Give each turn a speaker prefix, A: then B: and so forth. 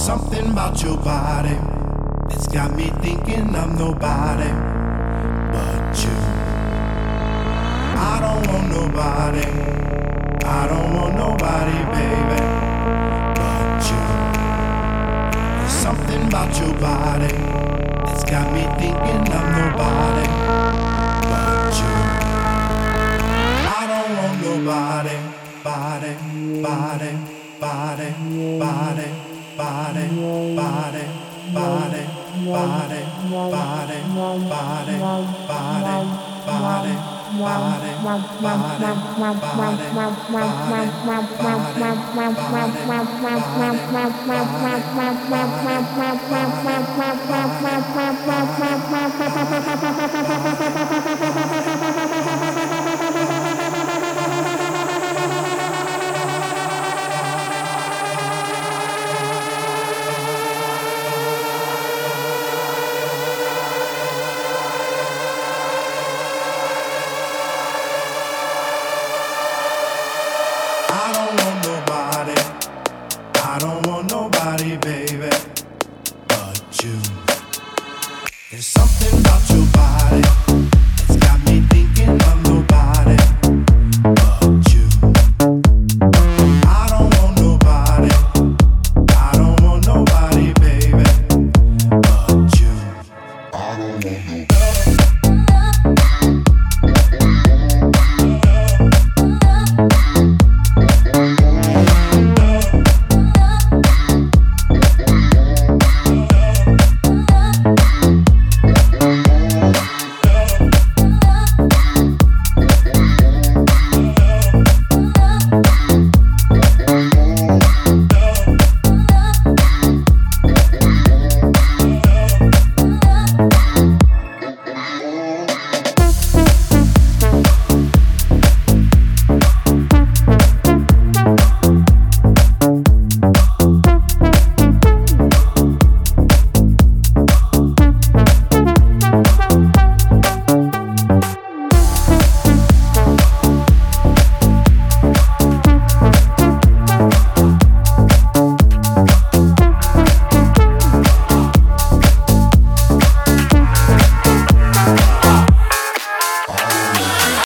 A: something about your body that's got me thinking I'm nobody but you. I don't want nobody, I don't want nobody, baby, but you. There's something about your body that's got me thinking I'm nobody but you. I don't want nobody, body, body, body, body, body, body, body, body, body, body, body, I don't want nobody, baby, but you. There's something about your body